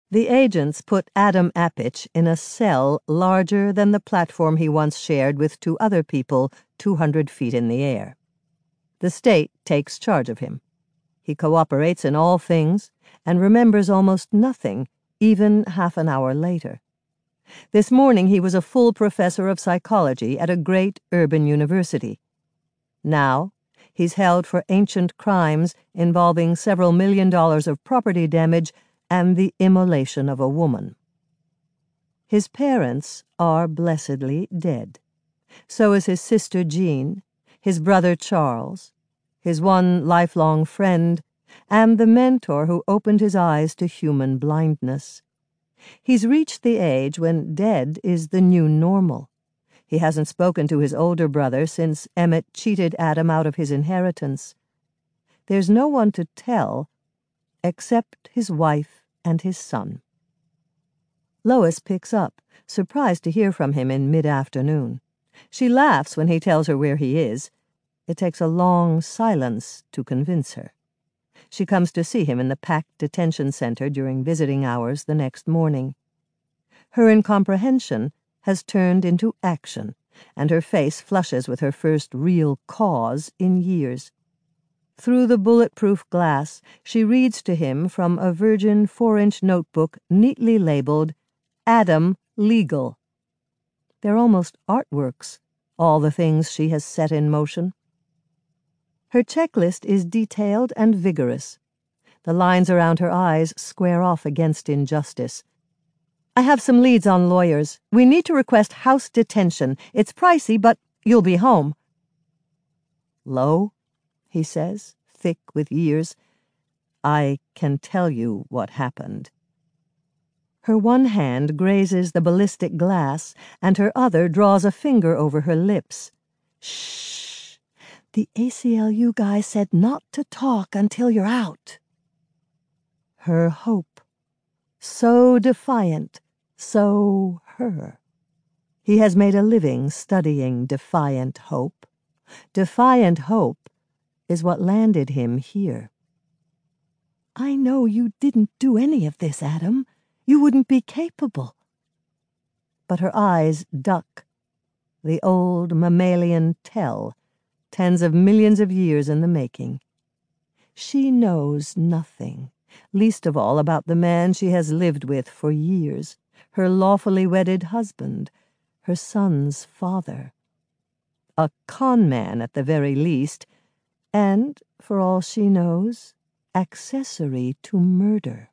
The agents put Adam Apich in a cell larger than the platform he once shared with 2 other people 200 feet in the air. The state takes charge of him. He cooperates in all things and remembers almost nothing, even half an hour later. This morning he was a full professor of psychology at a great urban university. Now he's held for ancient crimes involving several $1 million of property damage and the immolation of a woman. His parents are blessedly dead. So is his sister Jean, his brother Charles, his one lifelong friend, and the mentor who opened his eyes to human blindness. He's reached the age when dead is the new normal. He hasn't spoken to his older brother since Emmett cheated Adam out of his inheritance. There's no one to tell except his wife and his son. Lois picks up, surprised to hear from him in mid-afternoon. She laughs when he tells her where he is. It takes a long silence to convince her. She comes to see him in the packed detention center during visiting hours the next morning. Her incomprehension has turned into action, and her face flushes with her first real cause in years. Through the bulletproof glass, she reads to him from a virgin 4-inch notebook neatly labeled Adam Legal. They're almost artworks, all the things she has set in motion. Her checklist is detailed and vigorous. The lines around her eyes square off against injustice. I have some leads on lawyers. We need to request house detention. It's pricey, but you'll be home. Lo, he says, thick with years, I can tell you what happened. Her one hand grazes the ballistic glass, and her other draws a finger over her lips. Shh! The ACLU guy said not to talk until you're out. Her hope. So defiant, so her. He has made a living studying defiant hope. Defiant hope is what landed him here. I know you didn't do any of this, Adam. You wouldn't be capable. But her eyes duck. The old mammalian tell, tens of millions of years in the making. She knows nothing, least of all about the man she has lived with for years, her lawfully wedded husband, her son's father. A con man at the very least, and, for all she knows, accessory to murder.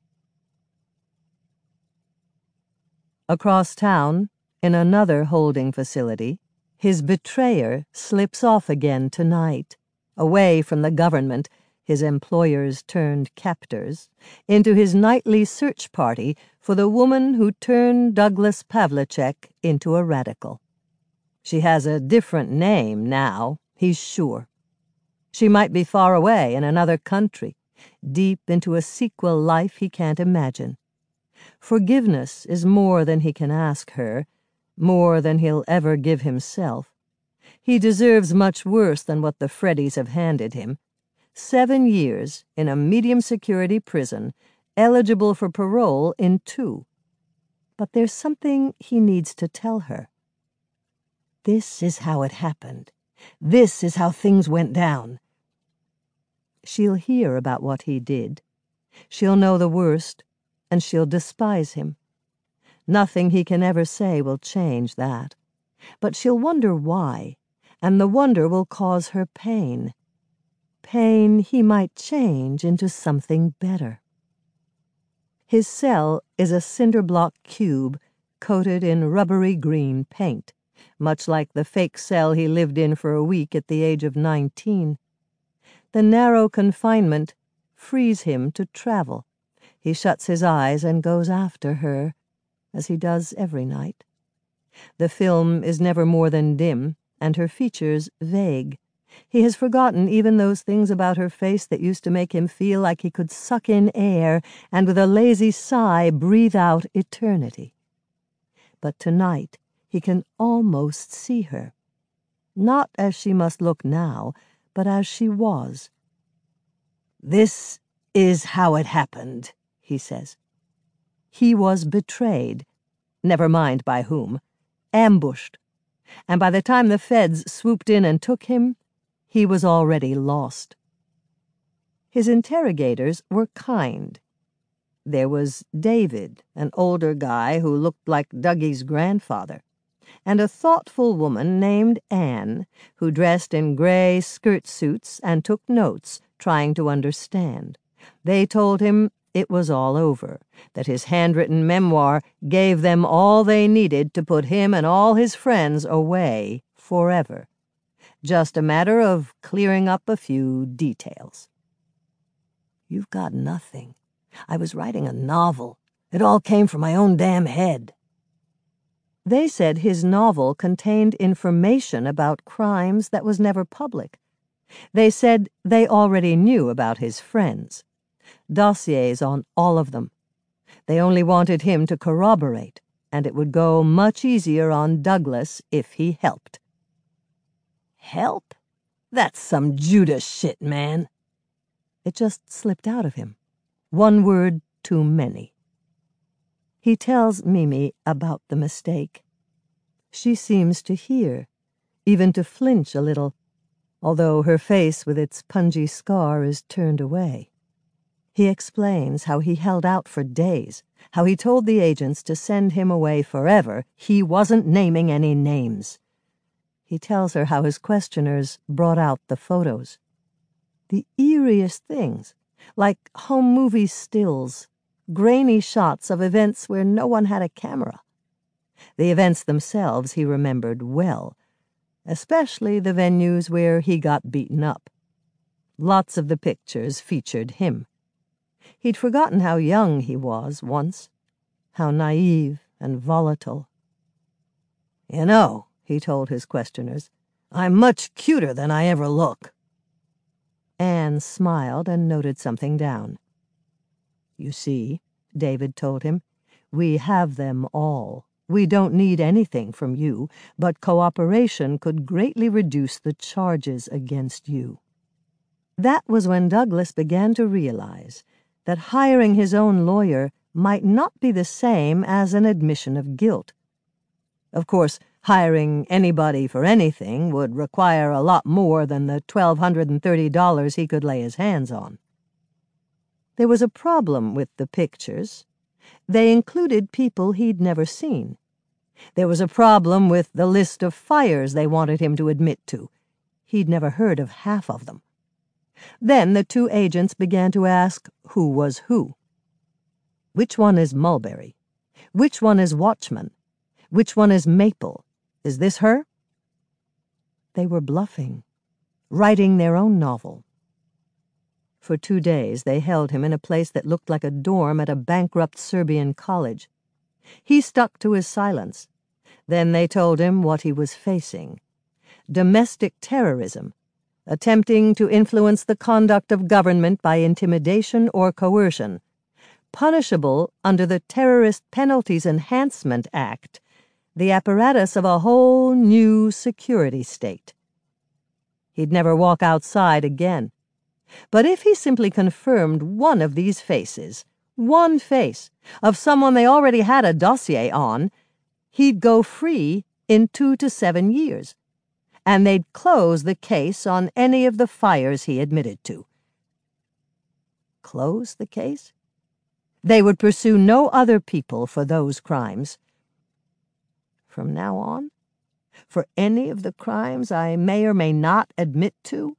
Across town, in another holding facility, his betrayer slips off again tonight, away from the government, his employers turned captors, into his nightly search party for the woman who turned Douglas Pavlicek into a radical. She has a different name now, he's sure. She might be far away in another country, deep into a sequel life he can't imagine. Forgiveness is more than he can ask her, more than he'll ever give himself. He deserves much worse than what the Freddies have handed him. 7 years in a medium-security prison, eligible for parole in 2. But there's something he needs to tell her. This is how it happened. This is how things went down. She'll hear about what he did. She'll know the worst, and she'll despise him. Nothing he can ever say will change that. But she'll wonder why, and the wonder will cause her pain. Pain he might change into something better. His cell is a cinder-block cube coated in rubbery green paint, much like the fake cell he lived in for a week at the age of 19. The narrow confinement frees him to travel. He shuts his eyes and goes after her, as he does every night. The film is never more than dim, and her features vague. He has forgotten even those things about her face that used to make him feel like he could suck in air and with a lazy sigh breathe out eternity. But tonight he can almost see her, not as she must look now, but as she was. This is how it happened, he says. He was betrayed, never mind by whom, ambushed, and by the time the feds swooped in and took him, he was already lost. His interrogators were kind. There was David, an older guy who looked like Dougie's grandfather, and a thoughtful woman named Anne, who dressed in gray skirt suits and took notes, trying to understand. They told him it was all over, that his handwritten memoir gave them all they needed to put him and all his friends away forever. Just a matter of clearing up a few details. "You've got nothing. I was writing a novel. It all came from my own damn head." They said his novel contained information about crimes that was never public. They said they already knew about his friends. Dossiers on all of them. They only wanted him to corroborate, and it would go much easier on Douglas if he helped. "Help? That's some Judas shit, man." It just slipped out of him. One word too many. He tells Mimi about the mistake. She seems to hear, even to flinch a little, although her face with its pungy scar is turned away. He explains how he held out for days, how he told the agents to send him away forever. He wasn't naming any names. He tells her how his questioners brought out the photos. The eeriest things, like home movie stills, grainy shots of events where no one had a camera. The events themselves he remembered well, especially the venues where he got beaten up. Lots of the pictures featured him. He'd forgotten how young he was once, how naive and volatile. "You know," he told his questioners, "I'm much cuter than I ever look." Anne smiled and noted something down. "You see," David told him, "we have them all. We don't need anything from you, but cooperation could greatly reduce the charges against you." That was when Douglas began to realize that hiring his own lawyer might not be the same as an admission of guilt. Of course, hiring anybody for anything would require a lot more than the $1,230 he could lay his hands on. There was a problem with the pictures. They included people he'd never seen. There was a problem with the list of fires they wanted him to admit to. He'd never heard of half of them. Then the two agents began to ask who was who. Which one is Mulberry? Which one is Watchman? Which one is Maple? Is this her? They were bluffing, writing their own novel. For 2 days they held him in a place that looked like a dorm at a bankrupt Serbian college. He stuck to his silence. Then they told him what he was facing. Domestic terrorism, attempting to influence the conduct of government by intimidation or coercion, punishable under the Terrorist Penalties Enhancement Act, the apparatus of a whole new security state. He'd never walk outside again. But if he simply confirmed one of these faces, one face, of someone they already had a dossier on, he'd go free in 2 to 7 years, and they'd close the case on any of the fires he admitted to. Close the case? They would pursue no other people for those crimes. From now on, for any of the crimes I may or may not admit to,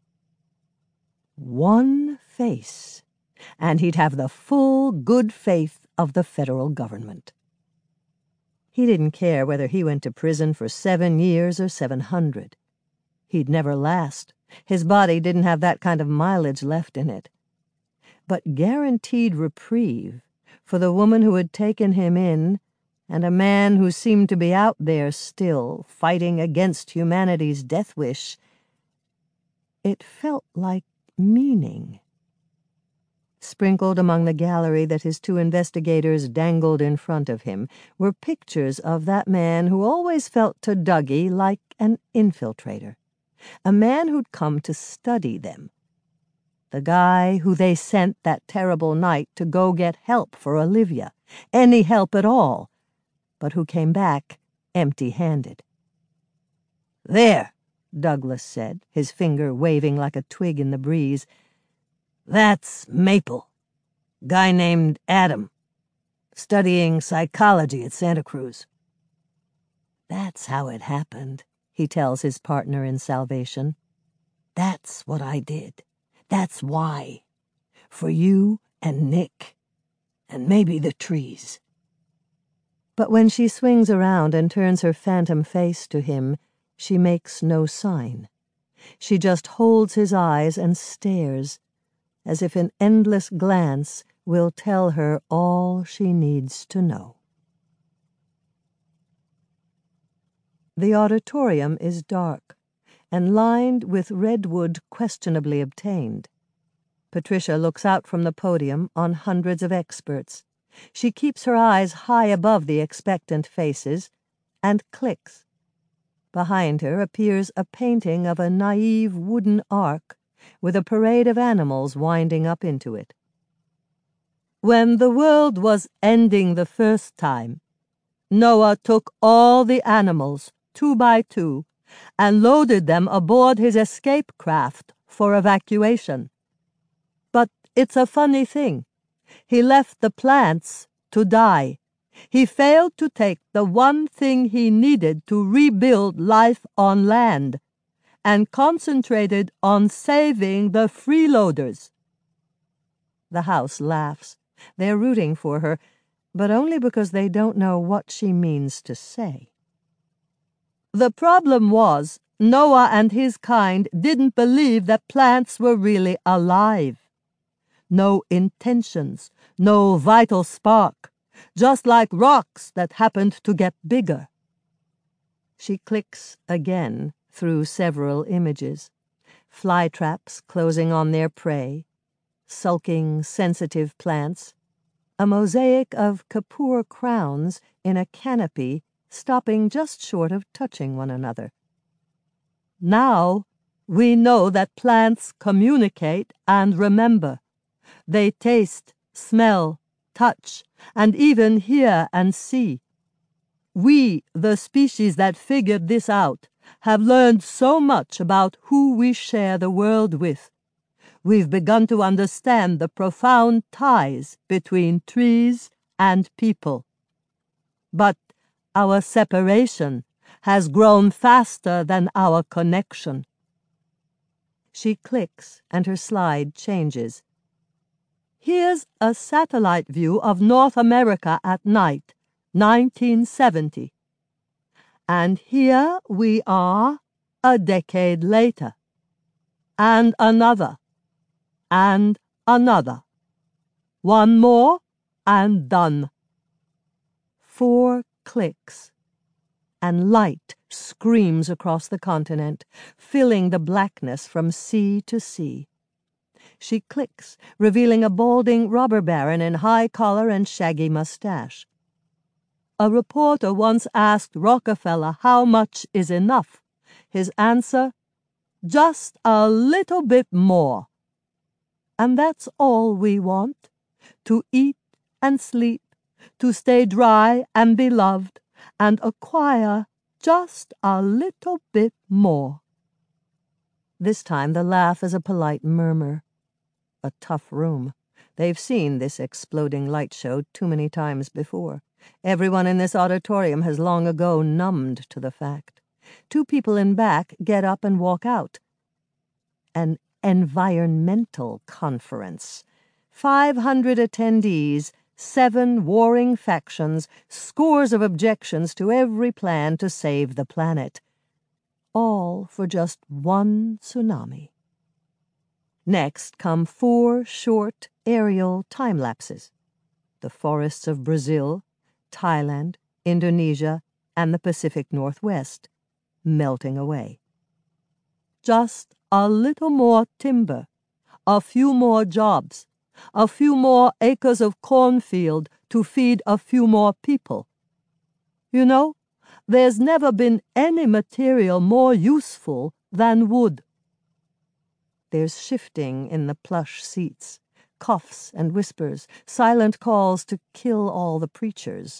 one face, and he'd have the full good faith of the federal government. He didn't care whether he went to prison for 7 years or 700. He'd never last. His body didn't have that kind of mileage left in it. But guaranteed reprieve for the woman who had taken him in, and a man who seemed to be out there still, fighting against humanity's death wish. It felt like meaning. Sprinkled among the gallery that his two investigators dangled in front of him were pictures of that man who always felt to Dougie like an infiltrator, a man who'd come to study them. The guy who they sent that terrible night to go get help for Olivia, any help at all, but who came back empty-handed. "There," Douglas said, his finger waving like a twig in the breeze. "That's Maple. Guy named Adam. Studying psychology at Santa Cruz." "That's how it happened," he tells his partner in salvation. "That's what I did. That's why. For you and Nick. And maybe the trees." But when she swings around and turns her phantom face to him, she makes no sign. She just holds his eyes and stares, as if an endless glance will tell her all she needs to know. The auditorium is dark and lined with redwood questionably obtained. Patricia looks out from the podium on hundreds of experts. She keeps her eyes high above the expectant faces and clicks. Behind her appears a painting of a naive wooden ark with a parade of animals winding up into it. "When the world was ending the first time, Noah took all the animals, 2 by 2, and loaded them aboard his escape craft for evacuation. But it's a funny thing. He left the plants to die. He failed to take the one thing he needed to rebuild life on land, and concentrated on saving the freeloaders." The house laughs. They're rooting for her, but only because they don't know what she means to say. "The problem was, Noah and his kind didn't believe that plants were really alive. No intentions, no vital spark, just like rocks that happened to get bigger." She clicks again through several images. Fly traps closing on their prey, sulking, sensitive plants, a mosaic of Kapoor crowns in a canopy stopping just short of touching one another. "Now we know that plants communicate and remember. They taste, smell, touch, and even hear and see. We, the species that figured this out, have learned so much about who we share the world with. We've begun to understand the profound ties between trees and people. But our separation has grown faster than our connection." She clicks and her slide changes. "Here's a satellite view of North America at night, 1970. And here we are a decade later. And another. And another. One more and done." 4 clicks, and light screams across the continent, filling the blackness from sea to sea. She clicks, revealing a balding robber baron in high collar and shaggy mustache. A reporter once asked Rockefeller how much is enough. His answer, "Just a little bit more." And that's all we want, to eat and sleep, to stay dry and be loved, and acquire just a little bit more. This time the laugh is a polite murmur. A tough room. They've seen this exploding light show too many times before. Everyone in this auditorium has long ago numbed to the fact. 2 people in back get up and walk out. An environmental conference. 500 attendees, 7 warring factions, scores of objections to every plan to save the planet. All for just one tsunami. Next come 4 short aerial time-lapses. The forests of Brazil, Thailand, Indonesia, and the Pacific Northwest, melting away. Just a little more timber, a few more jobs, a few more acres of cornfield to feed a few more people. You know, there's never been any material more useful than wood. There's shifting in the plush seats. coughs and whispers, silent calls to kill all the preachers.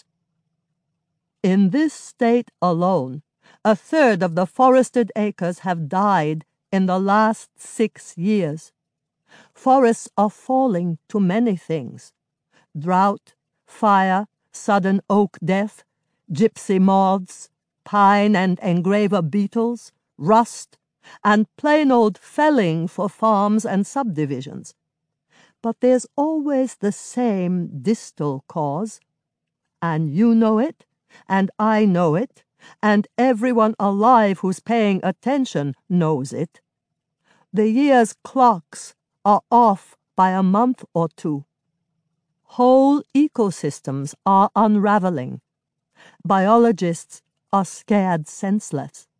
In this state alone, 1/3 of the forested acres have died in the last 6 years. Forests are falling to many things: drought, fire, sudden oak death, gypsy moths, pine and engraver beetles, rust, and plain old felling for farms and subdivisions. But there's always the same distal cause, and you know it, and I know it, and everyone alive who's paying attention knows it. The year's clocks are off by a month or 2. Whole ecosystems are unraveling. Biologists are scared senseless.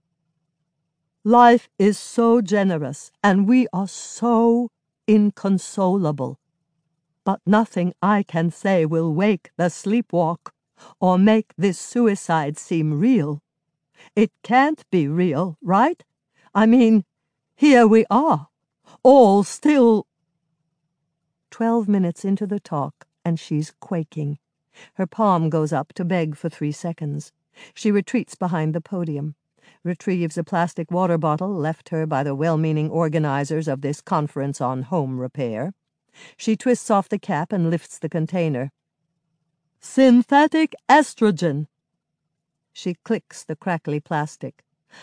Life is so generous, and we are so inconsolable. But nothing I can say will wake the sleepwalk or make this suicide seem real. It can't be real, right? I mean, here we are, all still. 12 minutes into the talk, and she's quaking. Her palm goes up to beg for 3 seconds. She retreats behind the podium, retrieves a plastic water bottle left her by the well-meaning organizers of this conference on home repair. She twists off the cap and lifts the container. Synthetic estrogen. She clicks the crackly plastic.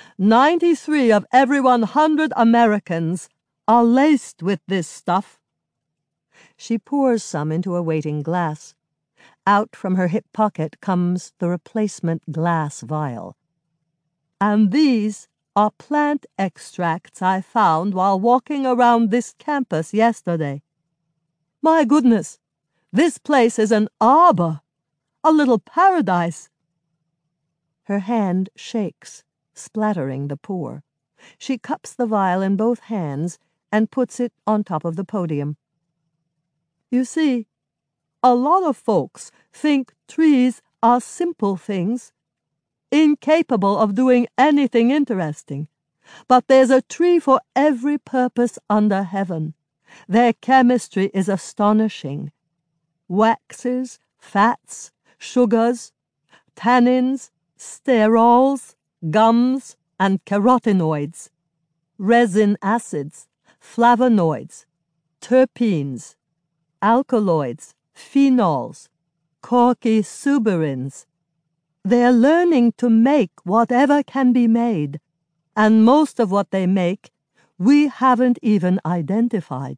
93 of every 100 Americans are laced with this stuff. She pours some into a waiting glass. Out from her hip pocket comes the replacement glass vial. And these are plant extracts I found while walking around this campus yesterday. My goodness, this place is an arbor, a little paradise. Her hand shakes, splattering the pour. She cups the vial in both hands and puts it on top of the podium. You see, a lot of folks think trees are simple things, incapable of doing anything interesting. But there's a tree for every purpose under heaven. Their chemistry is astonishing. Waxes, fats, sugars, tannins, sterols, gums, and carotenoids, resin acids, flavonoids, terpenes, alkaloids, phenols, corkysuberins. They're learning to make whatever can be made, and most of what they make we haven't even identified.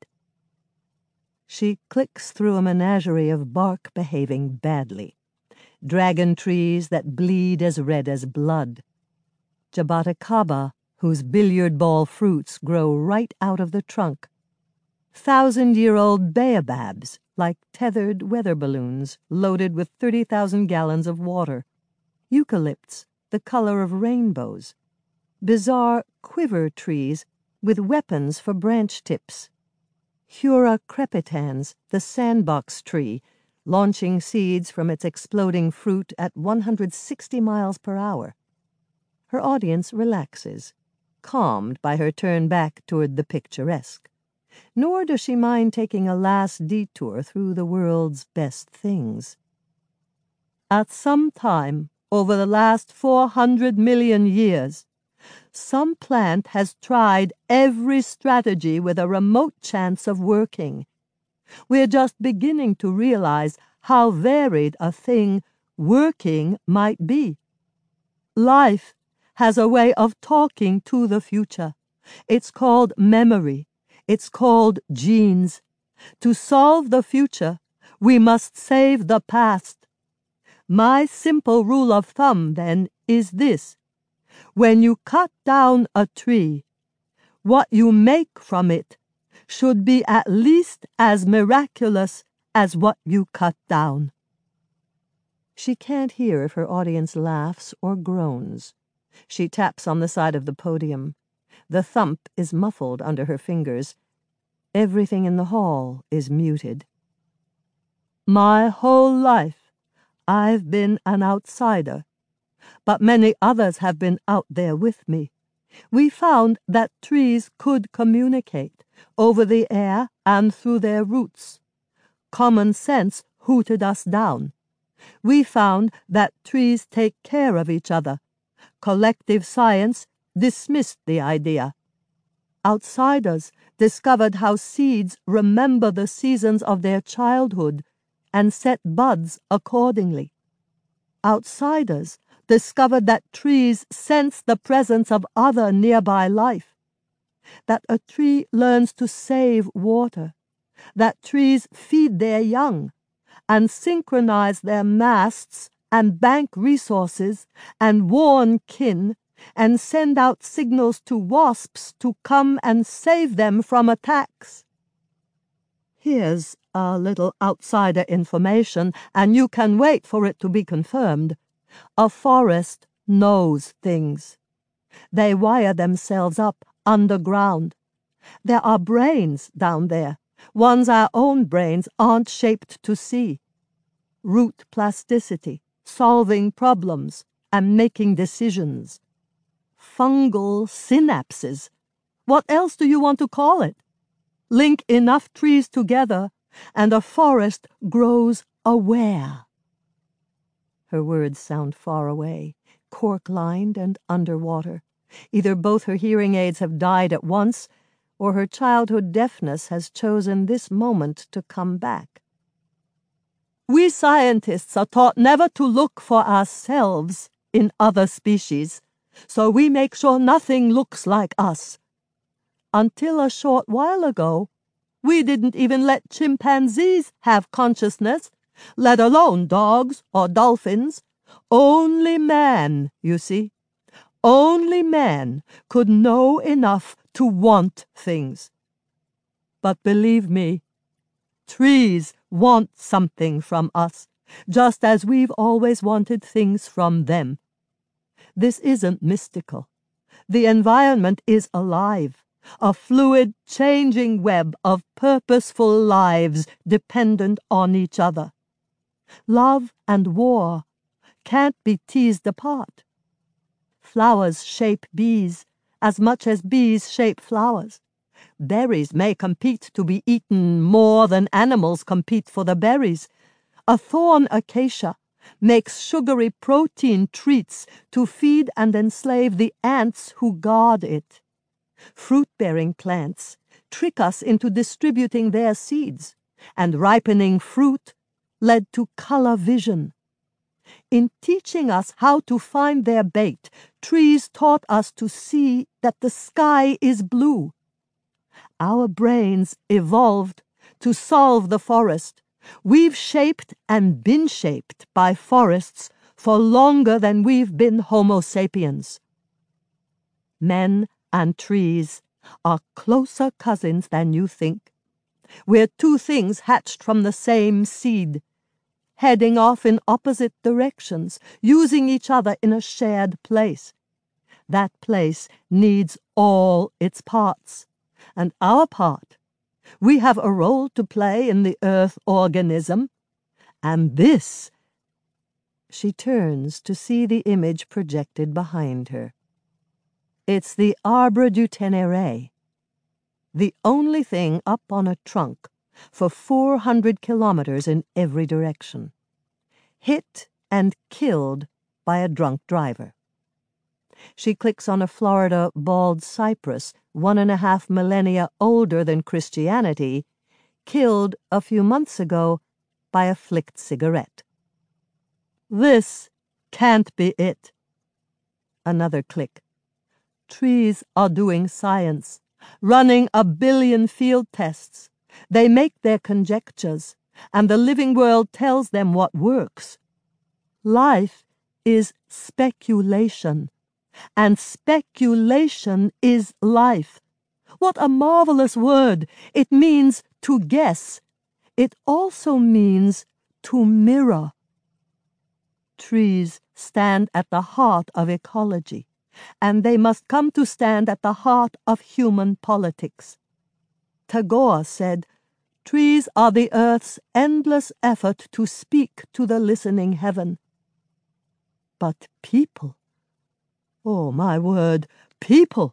She clicks through a menagerie of bark behaving badly. Dragon trees that bleed as red as blood. Jaboticaba, whose billiard ball fruits grow right out of the trunk. 1,000-year-old baobabs, like tethered weather balloons loaded with 30,000 gallons of water. Eucalypts, the color of rainbows. Bizarre quiver trees with weapons for branch tips. Hura crepitans, the sandbox tree, launching seeds from its exploding fruit at 160 miles per hour. Her audience relaxes, calmed by her turn back toward the picturesque. Nor does she mind taking a last detour through the world's best things. At some time over the last 400 million years, some plant has tried every strategy with a remote chance of working. We're just beginning to realize how varied a thing working might be. Life has a way of talking to the future. It's called memory. It's called genes. To solve the future, we must save the past. My simple rule of thumb, then, is this. When you cut down a tree, what you make from it should be at least as miraculous as what you cut down. She can't hear if her audience laughs or groans. She taps on the side of the podium. The thump is muffled under her fingers. Everything in the hall is muted. My whole life, I've been an outsider, but many others have been out there with me. We found that trees could communicate over the air and through their roots. Common sense hooted us down. We found that trees take care of each other. Collective science dismissed the idea. Outsiders discovered how seeds remember the seasons of their childhood and set buds accordingly. Outsiders discovered that trees sense the presence of other nearby life, that a tree learns to save water, that trees feed their young and synchronize their masts and bank resources and warn kin and send out signals to wasps to come and save them from attacks. Here's a little outsider information, and you can wait for it to be confirmed. A forest knows things. They wire themselves up underground. There are brains down there, ones our own brains aren't shaped to see. Root plasticity, solving problems, and making decisions. Fungal synapses. What else do you want to call it? Link enough trees together, and a forest grows aware. Her words sound far away, cork-lined and underwater. Either both her hearing aids have died at once, or her childhood deafness has chosen this moment to come back. We scientists are taught never to look for ourselves in other species, so we make sure nothing looks like us. Until a short while ago, we didn't even let chimpanzees have consciousness, let alone dogs or dolphins. Only man, you see. Only man could know enough to want things. But believe me, trees want something from us, just as we've always wanted things from them. This isn't mystical. The environment is alive, a fluid, changing web of purposeful lives dependent on each other. Love and war can't be teased apart. Flowers shape bees as much as bees shape flowers. Berries may compete to be eaten more than animals compete for the berries. A thorn acacia makes sugary protein treats to feed and enslave the ants who guard it. Fruit-bearing plants trick us into distributing their seeds, and ripening fruit led to color vision. In teaching us how to find their bait, trees taught us to see that the sky is blue. Our brains evolved to solve the forest. We've shaped and been shaped by forests for longer than we've been Homo sapiens. Men and trees are closer cousins than you think. We're two things hatched from the same seed, heading off in opposite directions, using each other in a shared place. That place needs all its parts, and our part. We have a role to play in the earth organism, and this. She turns to see the image projected behind her. It's the Arbre du Ténéré, the only thing up on a trunk for 400 kilometers in every direction, hit and killed by a drunk driver. She clicks on a Florida bald cypress 1.5 millennia older than Christianity, killed a few months ago by a flicked cigarette. This can't be it. Another click. Trees are doing science, running 1 billion field tests. They make their conjectures, and the living world tells them what works. Life is speculation, and speculation is life. What a marvelous word! It means to guess. It also means to mirror. Trees stand at the heart of ecology, and they must come to stand at the heart of human politics. Tagore said, "Trees are the earth's endless effort to speak to the listening heaven." But people, oh my word, people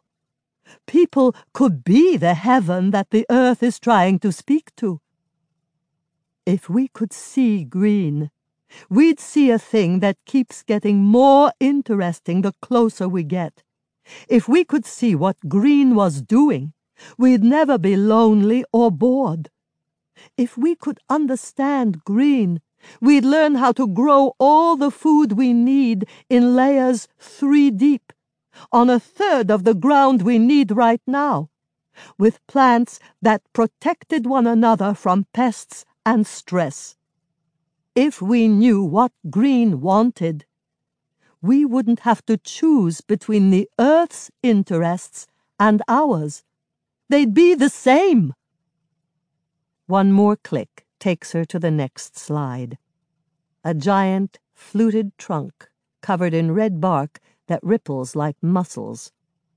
could be the heaven that the earth is trying to speak to. If we could see green, we'd see a thing that keeps getting more interesting the closer we get. If we could see what green was doing, we'd never be lonely or bored. If we could understand green, we'd learn how to grow all the food we need in layers 3 deep, on a third of the ground we need right now, with plants that protected one another from pests and stress. If we knew what green wanted, we wouldn't have to choose between the Earth's interests and ours. They'd be the same. One more click takes her to the next slide. A giant, fluted trunk covered in red bark that ripples like mussels.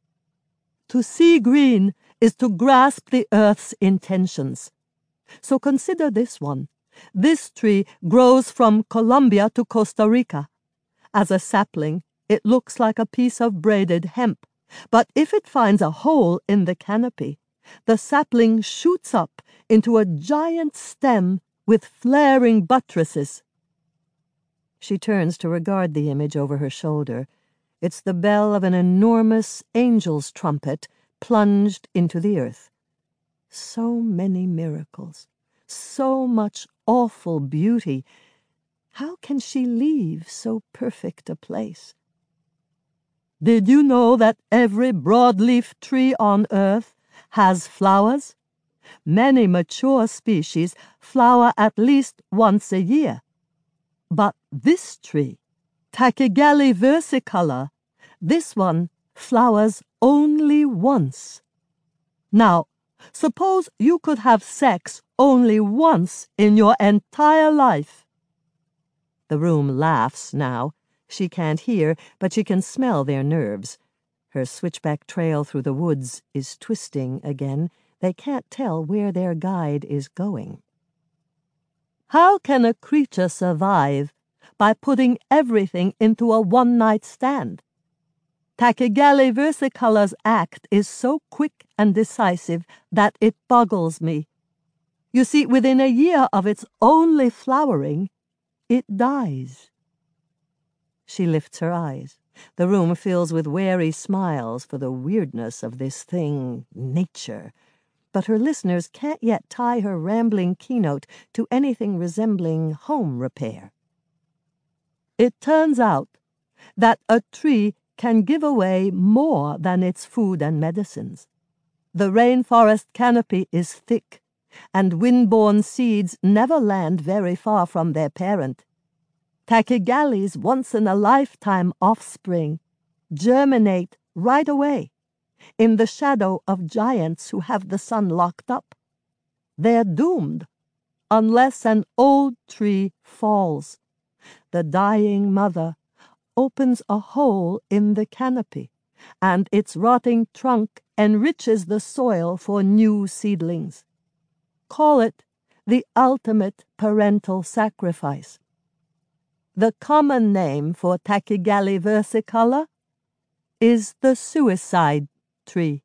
To see green is to grasp the Earth's intentions. So consider this one. This tree grows from Colombia to Costa Rica. As a sapling, it looks like a piece of braided hemp, but if it finds a hole in the canopy, the sapling shoots up into a giant stem with flaring buttresses. She turns to regard the image over her shoulder. It's the bell of an enormous angel's trumpet plunged into the earth. So many miracles, so much awful beauty. How can she leave so perfect a place? Did you know that every broadleaf tree on earth has flowers? Many mature species flower at least once a year. But this tree, Tachygalli versicolor, this one flowers only once. Now, suppose you could have sex only once in your entire life. The room laughs now. She can't hear, but she can smell their nerves. Her switchback trail through the woods is twisting again. They can't tell where their guide is going. How can a creature survive by putting everything into a one-night stand? Tachygalli versicolor's act is so quick and decisive that it boggles me. You see, within a year of its only flowering, it dies. She lifts her eyes. The room fills with wary smiles for the weirdness of this thing, nature. But her listeners can't yet tie her rambling keynote to anything resembling home repair. It turns out that a tree can give away more than its food and medicines. The rainforest canopy is thick, and wind-borne seeds never land very far from their parent. Tachygalli's once-in-a-lifetime offspring germinate right away, in the shadow of giants who have the sun locked up. They're doomed, unless an old tree falls. The dying mother opens a hole in the canopy, and its rotting trunk enriches the soil for new seedlings. Call it the ultimate parental sacrifice. The common name for Tachygalli versicolor is the suicide tree.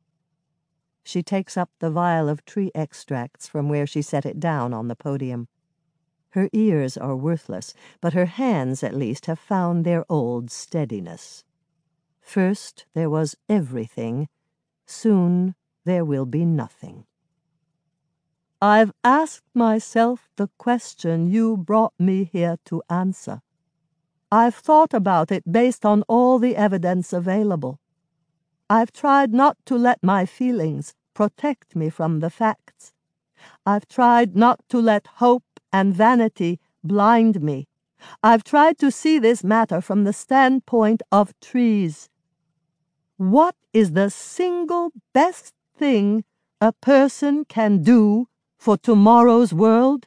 She takes up the vial of tree extracts from where she set it down on the podium. Her ears are worthless, but her hands at least have found their old steadiness. First there was everything, soon there will be nothing. I've asked myself the question you brought me here to answer. I've thought about it based on all the evidence available. I've tried not to let my feelings protect me from the facts. I've tried not to let hope and vanity blind me. I've tried to see this matter from the standpoint of trees. What is the single best thing a person can do for tomorrow's world?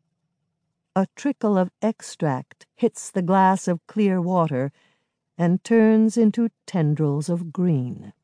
A trickle of extract hits the glass of clear water and turns into tendrils of green.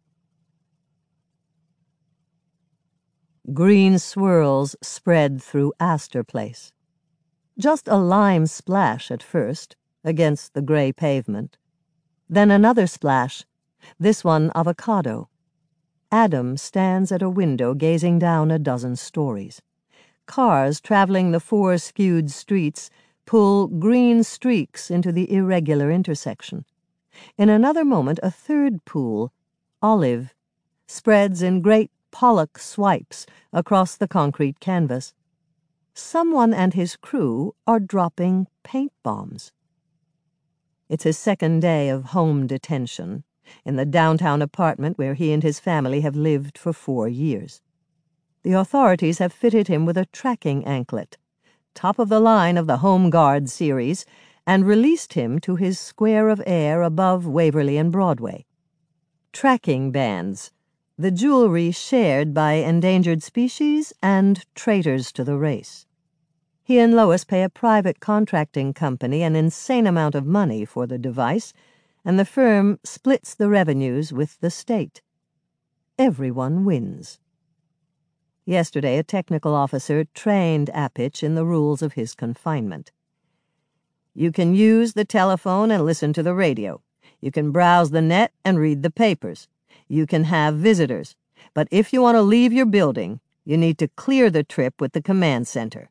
Green swirls spread through Astor Place. Just a lime splash at first, against the gray pavement. Then another splash, this one avocado. Adam stands at a window gazing down a dozen stories. cars traveling the 4 skewed streets pull green streaks into the irregular intersection. In another moment, a third pool, olive, spreads in great Pollock swipes across the concrete canvas. Someone and his crew are dropping paint bombs. It's his second day of home detention in the downtown apartment where he and his family have lived for 4 years. The authorities have fitted him with a tracking anklet, top of the line of the Home Guard series, and released him to his square of air above Waverly and Broadway. Tracking bands, the jewelry shared by endangered species and traitors to the race. He and Lois pay a private contracting company an insane amount of money for the device, and the firm splits the revenues with the state. Everyone wins. Yesterday, a technical officer trained Apich in the rules of his confinement. You can use the telephone and listen to the radio. You can browse the net and read the papers. You can have visitors. But if you want to leave your building, you need to clear the trip with the command center.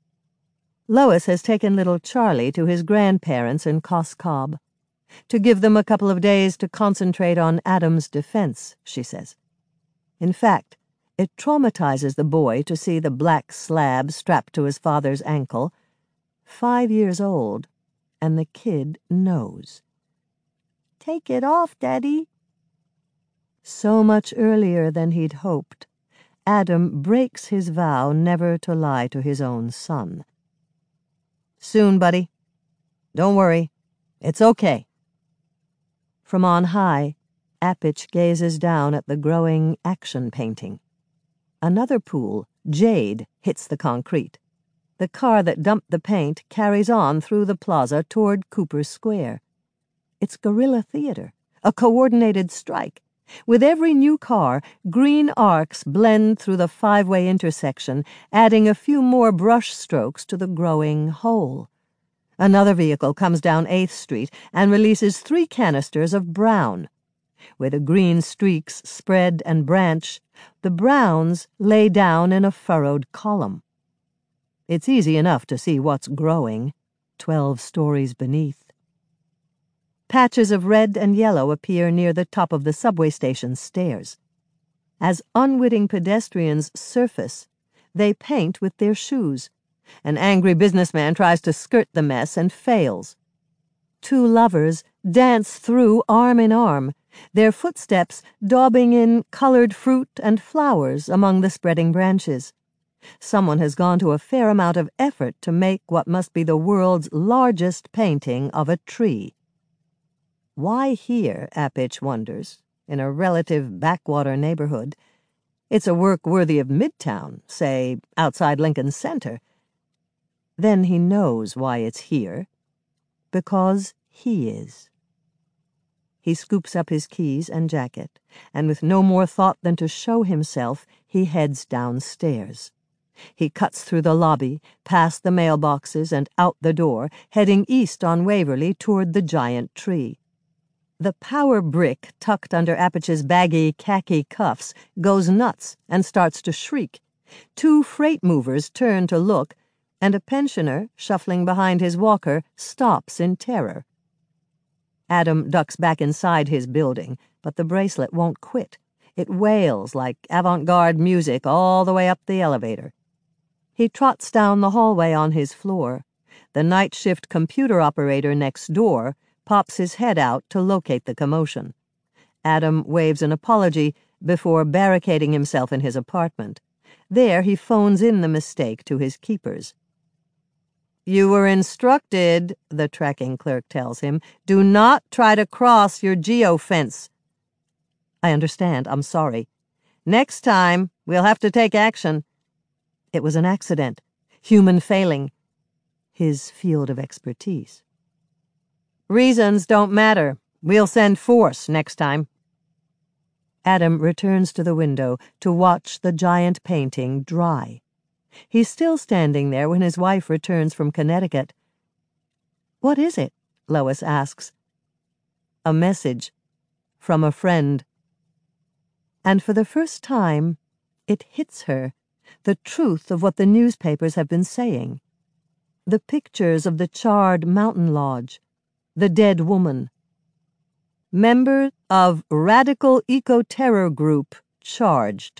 Lois has taken little Charlie to his grandparents in Cos Cob, to give them a couple of days to concentrate on Adam's defense, she says. In fact, it traumatizes the boy to see the black slab strapped to his father's ankle, 5 years old, and the kid knows. "Take it off, Daddy." So much earlier than he'd hoped, Adam breaks his vow never to lie to his own son. "Soon, buddy. Don't worry. It's okay." From on high, Apich gazes down at the growing action painting. Another pool, Jade, hits the concrete. The car that dumped the paint carries on through the plaza toward Cooper Square. It's guerrilla theater, a coordinated strike. With every new car, green arcs blend through the 5-way intersection, adding a few more brush strokes to the growing whole. Another vehicle comes down 8th Street and releases 3 canisters of brown. Where the green streaks spread and branch, the browns lay down in a furrowed column. It's easy enough to see what's growing, 12 stories beneath. Patches of red and yellow appear near the top of the subway station's stairs. As unwitting pedestrians surface, they paint with their shoes. An angry businessman tries to skirt the mess and fails. 2 lovers dance through arm in arm, their footsteps daubing in colored fruit and flowers among the spreading branches. Someone has gone to a fair amount of effort to make what must be the world's largest painting of a tree. Why here, Apich wonders, in a relative backwater neighborhood? It's a work worthy of Midtown, say, outside Lincoln Center. Then he knows why it's here. Because he is. He scoops up his keys and jacket, and with no more thought than to show himself, he heads downstairs. He cuts through the lobby, past the mailboxes, and out the door, heading east on Waverly toward the giant tree. The power brick tucked under Apich's baggy khaki cuffs goes nuts and starts to shriek. 2 freight movers turn to look, and a pensioner, shuffling behind his walker, stops in terror. Adam ducks back inside his building, but the bracelet won't quit. It wails like avant-garde music all the way up the elevator. He trots down the hallway on his floor. The night shift computer operator next door pops his head out to locate the commotion. Adam waves an apology before barricading himself in his apartment. There he phones in the mistake to his keepers. "You were instructed," the tracking clerk tells him, "do not try to cross your geofence." "I understand. I'm sorry." "Next time, we'll have to take action." It was an accident. Human failing. His field of expertise. "Reasons don't matter. We'll send force next time." Adam returns to the window to watch the giant painting dry. He's still standing there when his wife returns from Connecticut. "What is it?" Lois asks. "A message. From a friend." And for the first time, it hits her the truth of what the newspapers have been saying. The pictures of the charred mountain lodge, the dead woman. Member of Radical Eco-Terror Group charged.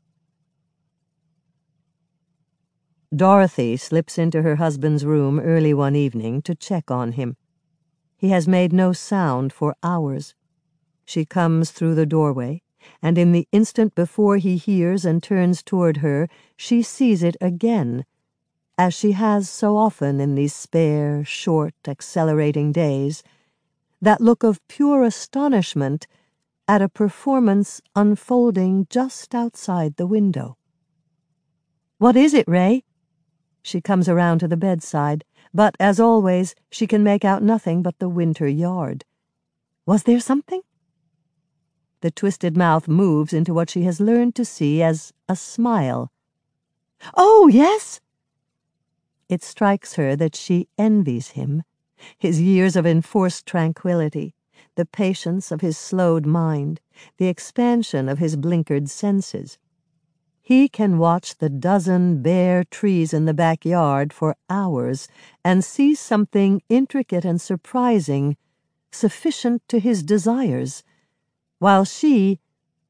Dorothy slips into her husband's room early one evening to check on him. He has made no sound for hours. She comes through the doorway, and in the instant before he hears and turns toward her, she sees it again, as she has so often in these spare, short, accelerating days, that look of pure astonishment at a performance unfolding just outside the window. "What is it, Ray?" She comes around to the bedside, but, as always, she can make out nothing but the winter yard. "Was there something?" The twisted mouth moves into what she has learned to see as a smile. "Oh, yes!" It strikes her that she envies him, his years of enforced tranquility, the patience of his slowed mind, the expansion of his blinkered senses. He can watch the dozen bare trees in the backyard for hours and see something intricate and surprising, sufficient to his desires, while she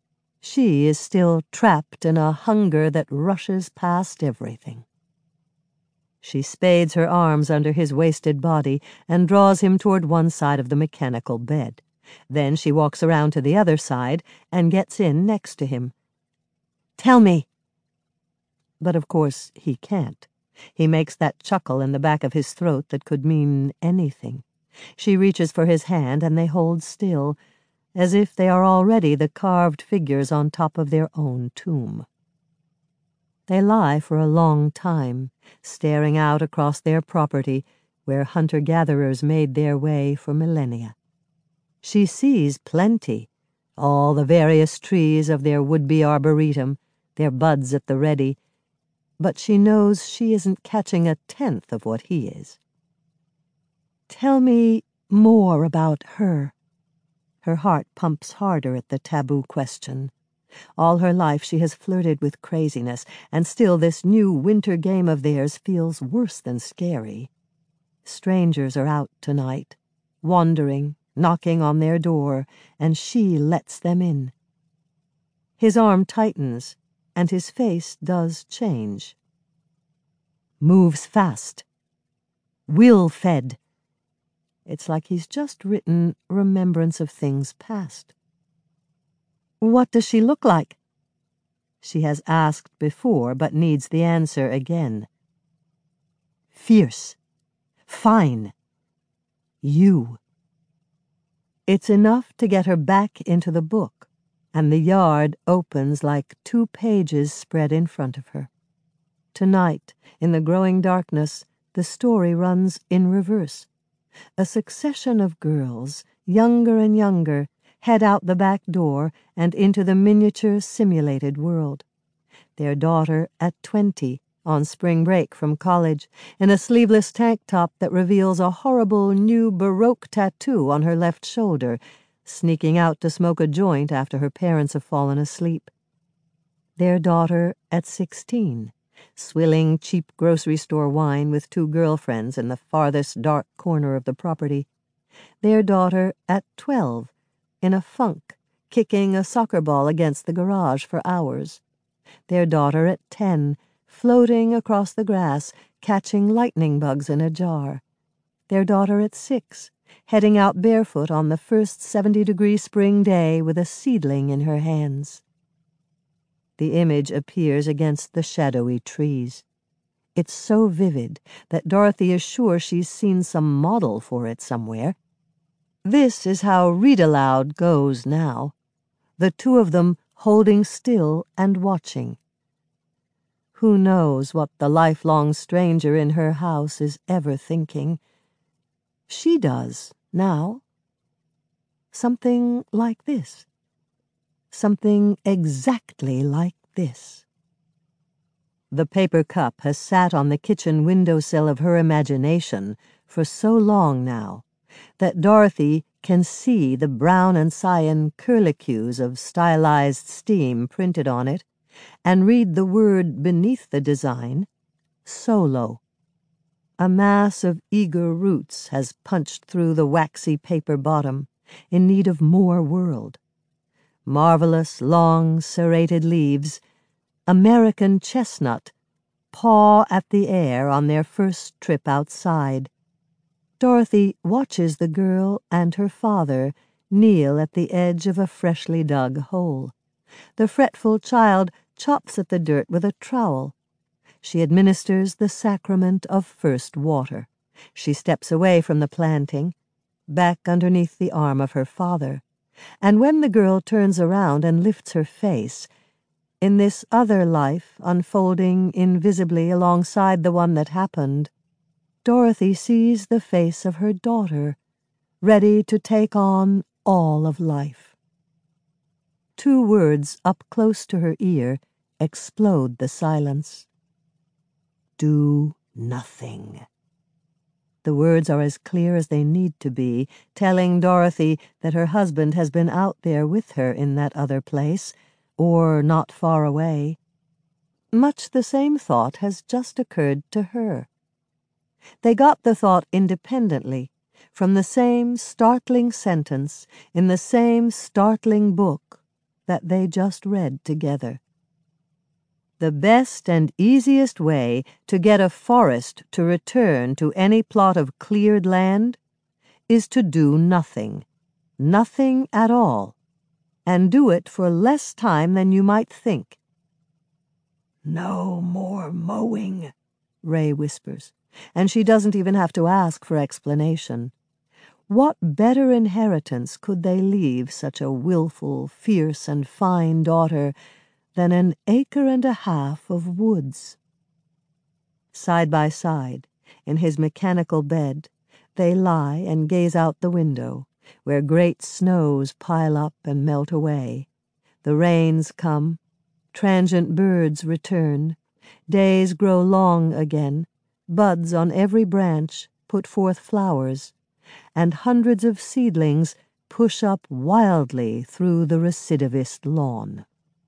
is still trapped in a hunger that rushes past everything. She spades her arms under his wasted body and draws him toward one side of the mechanical bed. Then she walks around to the other side and gets in next to him. "Tell me." But of course he can't. He makes that chuckle in the back of his throat that could mean anything. She reaches for his hand and they hold still, as if they are already the carved figures on top of their own tomb. They lie for a long time, staring out across their property where hunter-gatherers made their way for millennia. She sees plenty, all the various trees of their would-be arboretum, their buds at the ready, but she knows she isn't catching a tenth of what he is. "Tell me more about her." Her heart pumps harder at the taboo question. All her life she has flirted with craziness, and still this new winter game of theirs feels worse than scary. Strangers are out tonight, wandering, knocking on their door, and she lets them in. His arm tightens, and his face does change. Moves fast. Will-fed. It's like he's just written remembrance of things past. "What does she look like?" She has asked before, but needs the answer again. "Fierce. Fine. You." It's enough to get her back into the book, and the yard opens like 2 pages spread in front of her. Tonight, in the growing darkness, the story runs in reverse. A succession of girls, younger and younger, head out the back door and into the miniature simulated world. Their daughter at 20, on spring break from college, in a sleeveless tank top that reveals a horrible new Baroque tattoo on her left shoulder, sneaking out to smoke a joint after her parents have fallen asleep. Their daughter at 16, swilling cheap grocery store wine with 2 girlfriends in the farthest dark corner of the property. Their daughter at 12, in a funk, kicking a soccer ball against the garage for hours. Their daughter at 10, floating across the grass, catching lightning bugs in a jar. Their daughter at 6, heading out barefoot on the first 70-degree spring day with a seedling in her hands. The image appears against the shadowy trees. It's so vivid that Dorothy is sure she's seen some model for it somewhere. This is how Read Aloud goes now, the 2 of them holding still and watching. Who knows what the lifelong stranger in her house is ever thinking? She does, now. Something like this. Something exactly like this. The paper cup has sat on the kitchen windowsill of her imagination for so long now that Dorothy can see the brown and cyan curlicues of stylized steam printed on it, and read the word beneath the design, Solo. A mass of eager roots has punched through the waxy paper bottom, in need of more world. Marvelous, long, serrated leaves, American chestnut, paw at the air on their first trip outside. Dorothy watches the girl and her father kneel at the edge of a freshly dug hole. The fretful child chops at the dirt with a trowel. She administers the sacrament of first water. She steps away from the planting, back underneath the arm of her father, and when the girl turns around and lifts her face, in this other life unfolding invisibly alongside the one that happened, Dorothy sees the face of her daughter, ready to take on all of life. Two words up close to her ear explode the silence. Do nothing. The words are as clear as they need to be, telling Dorothy that her husband has been out there with her in that other place, or not far away. Much the same thought has just occurred to her. They got the thought independently, from the same startling sentence in the same startling book that they just read together. The best and easiest way to get a forest to return to any plot of cleared land is to do nothing, nothing at all, and do it for less time than you might think. "No more mowing," Ray whispers, and she doesn't even have to ask for explanation. What better inheritance could they leave such a willful, fierce, and fine daughter than an acre and a half of woods? Side by side, in his mechanical bed, they lie and gaze out the window, where great snows pile up and melt away. The rains come, transient birds return, days grow long again, buds on every branch put forth flowers, and hundreds of seedlings push up wildly through the recidivist lawn.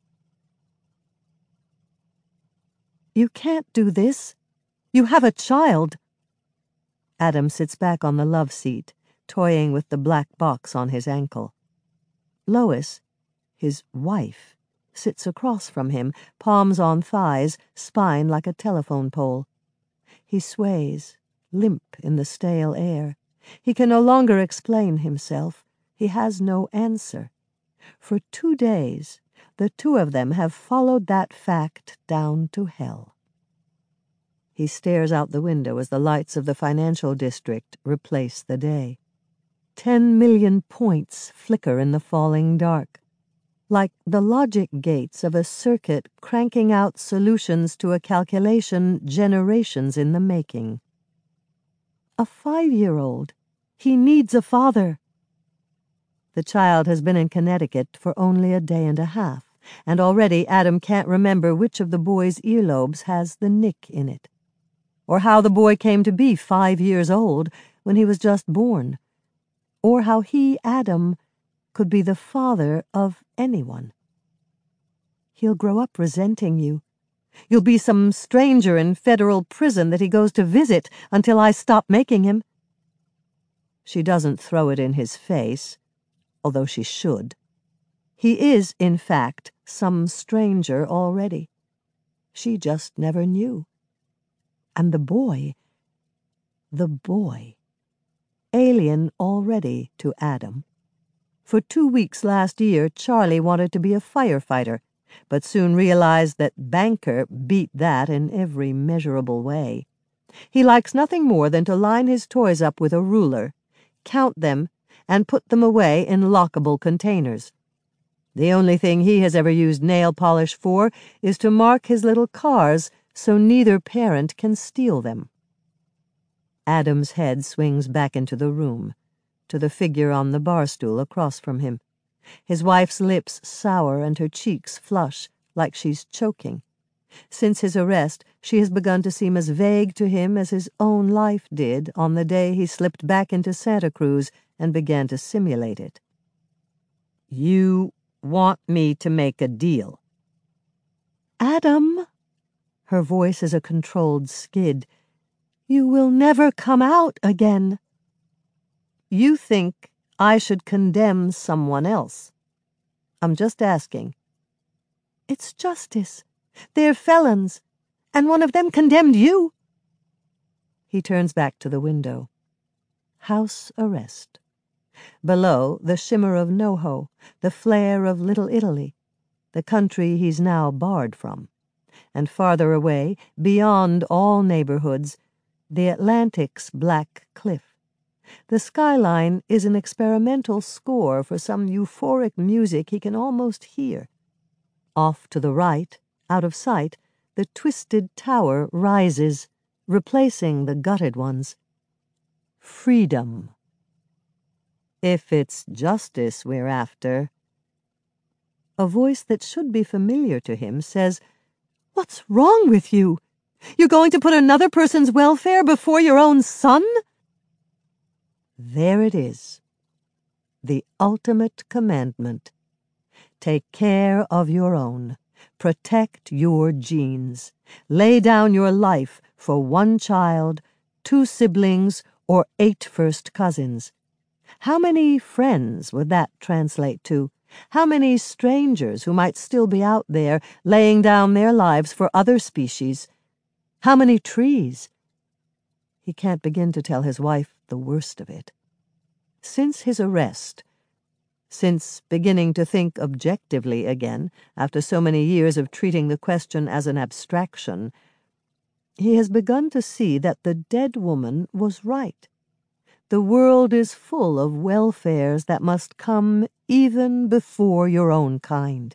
"You can't do this. You have a child." Adam sits back on the love seat, toying with the black box on his ankle. Lois, his wife, sits across from him, palms on thighs, spine like a telephone pole. He sways, limp in the stale air. He can no longer explain himself. He has no answer. For 2 days, the two of them have followed that fact down to hell. He stares out the window as the lights of the financial district replace the day. 10 million points flicker in the falling dark, like the logic gates of a circuit cranking out solutions to a calculation generations in the making. A 5-year-old. He needs a father. The child has been in Connecticut for only a day and a half, and already Adam can't remember which of the boy's earlobes has the nick in it, or how the boy came to be 5 years old when he was just born, or how he, Adam, could be the father of anyone. He'll grow up resenting you. You'll be some stranger in federal prison that he goes to visit until I stop making him. She doesn't throw it in his face, although she should. He is, in fact, some stranger already. She just never knew. And the boy, alien already to Adam. For 2 weeks last year, Charlie wanted to be a firefighter, but soon realized that banker beat that in every measurable way. He likes nothing more than to line his toys up with a ruler, count them, and put them away in lockable containers. The only thing he has ever used nail polish for is to mark his little cars so neither parent can steal them. Adam's head swings back into the room, to the figure on the bar stool across from him. His wife's lips sour and her cheeks flush, like she's choking. Since his arrest, she has begun to seem as vague to him as his own life did on the day he slipped back into Santa Cruz and began to simulate it. "You want me to make a deal?" Adam, her voice is a controlled skid, you will never come out again. You think I should condemn someone else. I'm just asking. It's justice. They're felons, and one of them condemned you. He turns back to the window. House arrest. Below, the shimmer of NoHo, the flare of Little Italy, the country he's now barred from. And farther away, beyond all neighborhoods, the Atlantic's black cliff. The skyline is an experimental score for some euphoric music he can almost hear. Off to the right, out of sight, the twisted tower rises, replacing the gutted ones. Freedom. If it's justice we're after. A voice that should be familiar to him says, "What's wrong with you? You're going to put another person's welfare before your own son?" There it is. The ultimate commandment. Take care of your own. Protect your genes. Lay down your life for one child, 2 siblings, or 8 first cousins. How many friends would that translate to? How many strangers who might still be out there laying down their lives for other species? How many trees? He can't begin to tell his wife the worst of it. Since his arrest, since beginning to think objectively again, after so many years of treating the question as an abstraction, he has begun to see that the dead woman was right. The world is full of welfares that must come even before your own kind.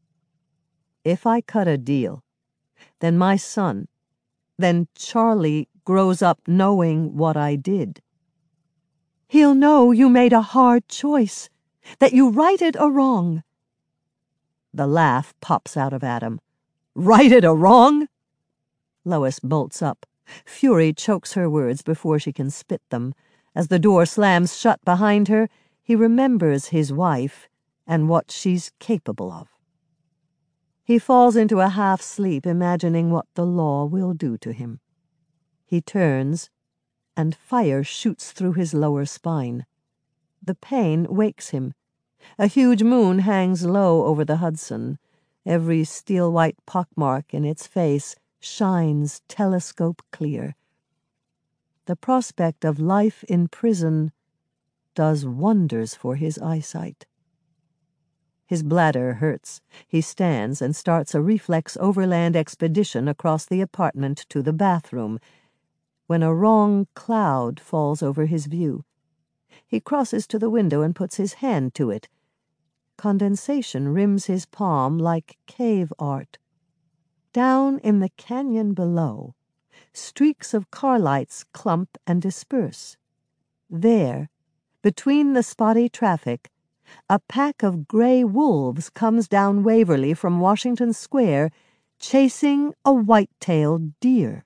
If I cut a deal, then my son, then Charlie grows up knowing what I did. He'll know you made a hard choice, that you righted a wrong. The laugh pops out of Adam. Righted a wrong? Lois bolts up. Fury chokes her words before she can spit them. As the door slams shut behind her, he remembers his wife and what she's capable of. He falls into a half-sleep, imagining what the law will do to him. He turns, and fire shoots through his lower spine. The pain wakes him. A huge moon hangs low over the Hudson. Every steel-white pockmark in its face shines telescope clear. The prospect of life in prison does wonders for his eyesight. His bladder hurts. He stands and starts a reflex overland expedition across the apartment to the bathroom, when a wrong cloud falls over his view. He crosses to the window and puts his hand to it. Condensation rims his palm like cave art. Down in the canyon below, streaks of car lights clump and disperse. There, between the spotty traffic, a pack of gray wolves comes down Waverly from Washington Square, chasing a white-tailed deer.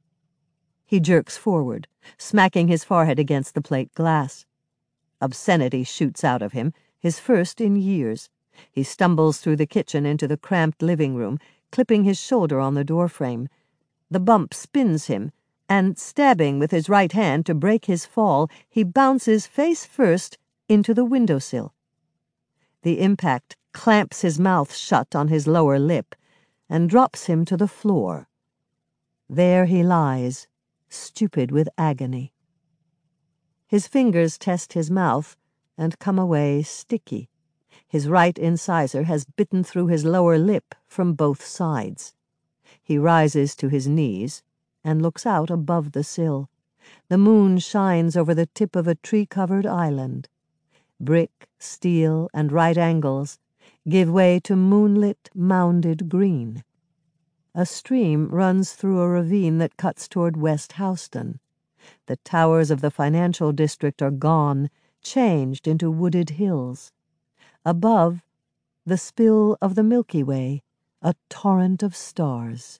He jerks forward, smacking his forehead against the plate glass. Obscenity shoots out of him, his first in years. He stumbles through the kitchen into the cramped living room, clipping his shoulder on the doorframe. The bump spins him, and stabbing with his right hand to break his fall, he bounces face first into the windowsill. The impact clamps his mouth shut on his lower lip and drops him to the floor. There he lies, stupid with agony. His fingers test his mouth and come away sticky. His right incisor has bitten through his lower lip from both sides. He rises to his knees and looks out above the sill. The moon shines over the tip of a tree-covered island. Brick, steel, and right angles give way to moonlit, mounded green. A stream runs through a ravine that cuts toward West Houston. The towers of the financial district are gone, changed into wooded hills. Above, the spill of the Milky Way, a torrent of stars.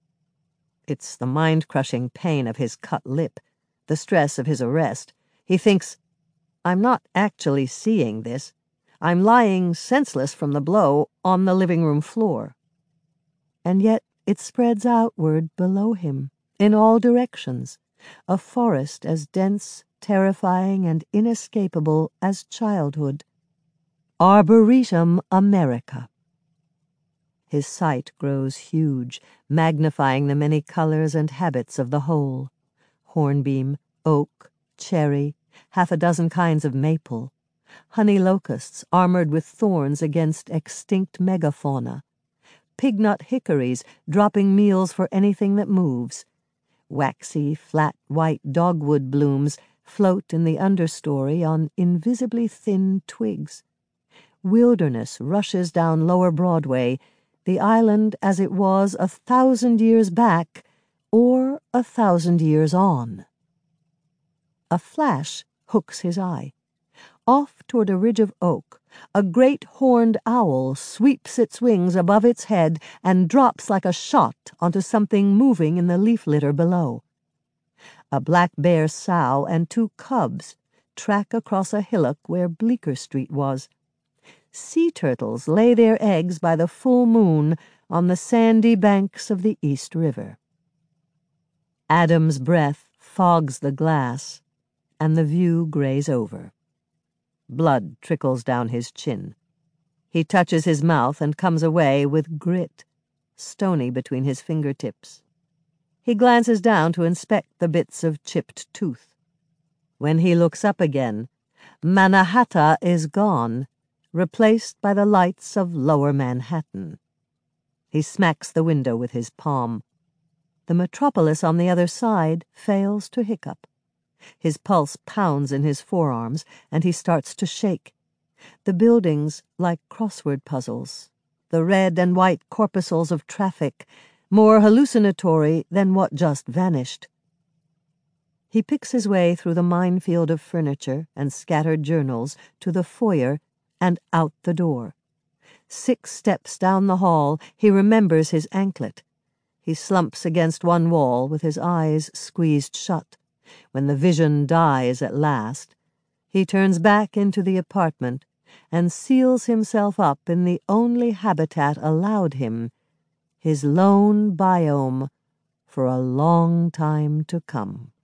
It's the mind-crushing pain of his cut lip, the stress of his arrest. He thinks, I'm not actually seeing this. I'm lying senseless from the blow on the living room floor. and yet it spreads outward below him, in all directions, a forest as dense, terrifying, and inescapable as childhood. Arboretum America. His sight grows huge, magnifying the many colors and habits of the whole. Hornbeam, oak, cherry, half a dozen kinds of maple, honey locusts armored with thorns against extinct megafauna, pignut hickories dropping meals for anything that moves. Waxy, flat, white dogwood blooms float in the understory on invisibly thin twigs. Wilderness rushes down Lower Broadway, the island as it was 1,000 years back or 1,000 years on. A flash hooks his eye. Off toward a ridge of oak, a great horned owl sweeps its wings above its head and drops like a shot onto something moving in the leaf litter below. A black bear sow and 2 cubs track across a hillock where Bleecker Street was. Sea turtles lay their eggs by the full moon on the sandy banks of the East River. Adam's breath fogs the glass, and the view grays over. Blood trickles down his chin. He touches his mouth and comes away with grit, stony between his fingertips. He glances down to inspect the bits of chipped tooth. When he looks up again, Mannahatta is gone, replaced by the lights of Lower Manhattan. He smacks the window with his palm. The metropolis on the other side fails to hiccup. His pulse pounds in his forearms, and he starts to shake. The buildings like crossword puzzles, the red and white corpuscles of traffic, more hallucinatory than what just vanished. He picks his way through the minefield of furniture and scattered journals to the foyer and out the door. 6 steps down the hall, he remembers his anklet. He slumps against one wall with his eyes squeezed shut. When the vision dies at last, he turns back into the apartment and seals himself up in the only habitat allowed him, his lone biome, for a long time to come.